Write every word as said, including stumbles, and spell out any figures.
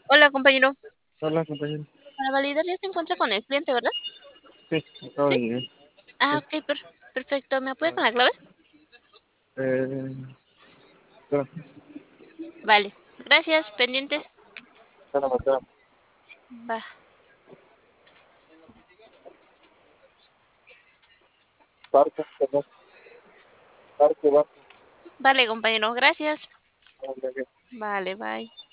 Hola, compañero. Hola, compañero. Para validar ya se encuentra con el cliente, ¿verdad? Sí, acabo Sí. de llegar. Ah, Sí. ok, per- perfecto. ¿Me apoya Ah, con la clave? eh, espera, Vale. Gracias, pendientes. espera, espera. Va. Barco, perdón. Barco, barco. Vale, compañero. Gracias. Ah, ya, ya. Vale, bye.